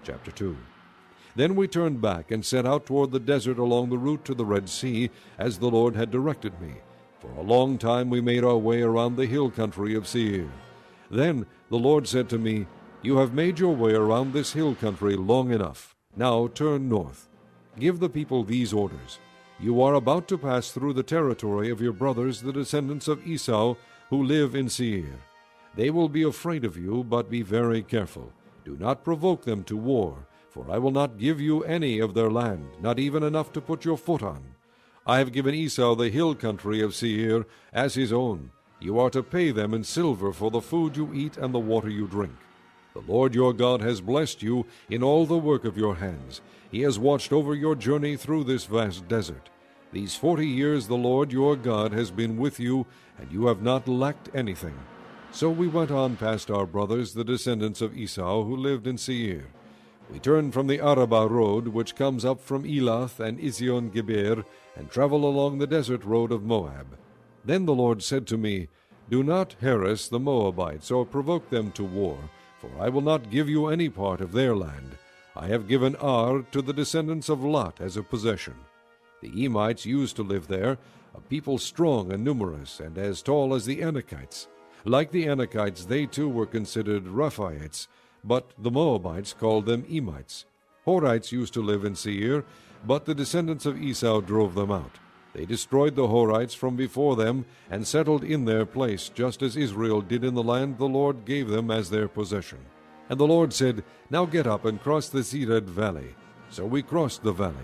Chapter 2. Then we turned back and set out toward the desert along the route to the Red Sea, as the Lord had directed me. For a long time we made our way around the hill country of Seir. Then the Lord said to me, "You have made your way around this hill country long enough. Now turn north. Give the people these orders. You are about to pass through the territory of your brothers, the descendants of Esau, who live in Seir. They will be afraid of you, but be very careful. Do not provoke them to war, for I will not give you any of their land, not even enough to put your foot on. I have given Esau the hill country of Seir as his own. You are to pay them in silver for the food you eat and the water you drink. The Lord your God has blessed you in all the work of your hands. He has watched over your journey through this vast desert. These 40 years the Lord your God has been with you, and you have not lacked anything." So we went on past our brothers, the descendants of Esau, who lived in Seir. We turned from the Arabah road, which comes up from Elath and Ezion-Geber, and travel along the desert road of Moab. Then the Lord said to me, "Do not harass the Moabites or provoke them to war, for I will not give you any part of their land. I have given Ar to the descendants of Lot as a possession." The Emites used to live there, a people strong and numerous, and as tall as the Anakites. Like the Anakites, they too were considered Rephaites, but the Moabites called them Emites. Horites used to live in Seir, but the descendants of Esau drove them out. They destroyed the Horites from before them and settled in their place, just as Israel did in the land the Lord gave them as their possession. And the Lord said, "Now get up and cross the Zered valley." So we crossed the valley.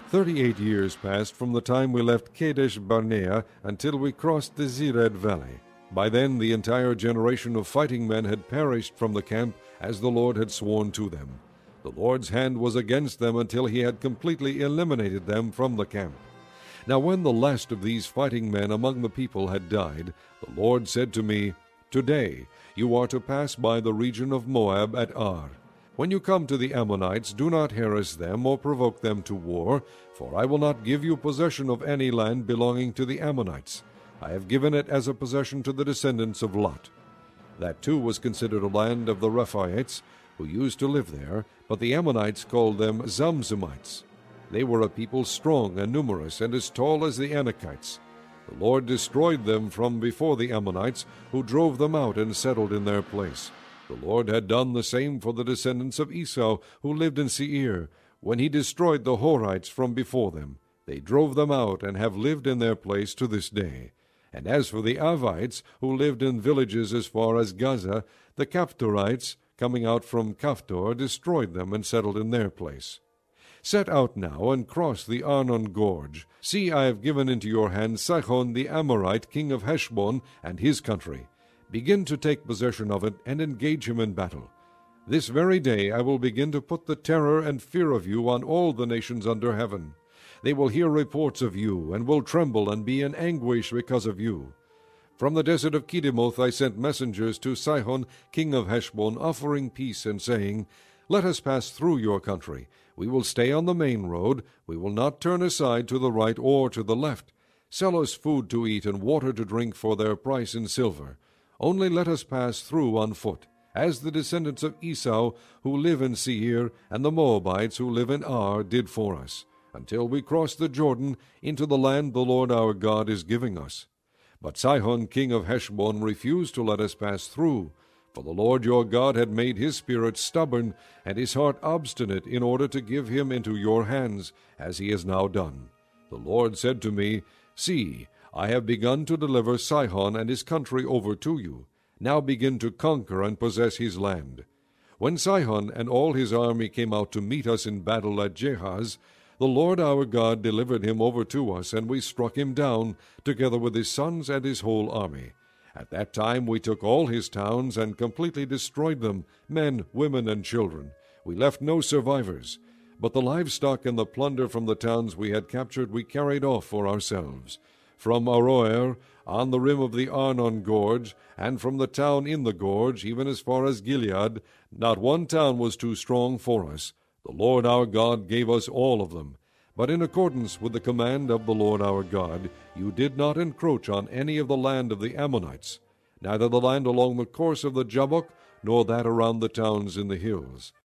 38 years passed from the time we left Kadesh Barnea until we crossed the Zered valley. By then the entire generation of fighting men had perished from the camp, as the Lord had sworn to them. The Lord's hand was against them until he had completely eliminated them from the camp. Now when the last of these fighting men among the people had died, the Lord said to me, "Today you are to pass by the region of Moab at Ar. When you come to the Ammonites, do not harass them or provoke them to war, for I will not give you possession of any land belonging to the Ammonites. I have given it as a possession to the descendants of Lot." That too was considered a land of the Rephaites, who used to live there, but the Ammonites called them Zamzumites. They were a people strong and numerous, and as tall as the Anakites. The Lord destroyed them from before the Ammonites, who drove them out and settled in their place. The Lord had done the same for the descendants of Esau, who lived in Seir, when he destroyed the Horites from before them. They drove them out and have lived in their place to this day. And as for the Avites, who lived in villages as far as Gaza, the Caphtorites, coming out from Caphtor, destroyed them and settled in their place. Set out now and cross the Arnon gorge. See, I have given into your hand Sihon the Amorite, king of Heshbon, and his country. Begin to take possession of it and engage him in battle. This very day I will begin to put the terror and fear of you on all the nations under heaven. They will hear reports of you, and will tremble and be in anguish because of you. From the desert of Kedemoth I sent messengers to Sihon, king of Heshbon, offering peace and saying, "Let us pass through your country. We will stay on the main road. We will not turn aside to the right or to the left. Sell us food to eat and water to drink for their price in silver. Only let us pass through on foot, as the descendants of Esau who live in Seir and the Moabites who live in Ar did for us, until we cross the Jordan into the land the Lord our God is giving us." But Sihon king of Heshbon refused to let us pass through, for the Lord your God had made his spirit stubborn and his heart obstinate in order to give him into your hands, as he has now done. The Lord said to me, "See, I have begun to deliver Sihon and his country over to you. Now begin to conquer and possess his land." When Sihon and all his army came out to meet us in battle at Jehaz, the Lord our God delivered him over to us, and we struck him down, together with his sons and his whole army. At that time we took all his towns and completely destroyed them, men, women, and children. We left no survivors. But the livestock and the plunder from the towns we had captured we carried off for ourselves. From Aroer, on the rim of the Arnon gorge, and from the town in the gorge, even as far as Gilead, not one town was too strong for us. The Lord our God gave us all of them. But in accordance with the command of the Lord our God, you did not encroach on any of the land of the Ammonites, neither the land along the course of the Jabbok, nor that around the towns in the hills.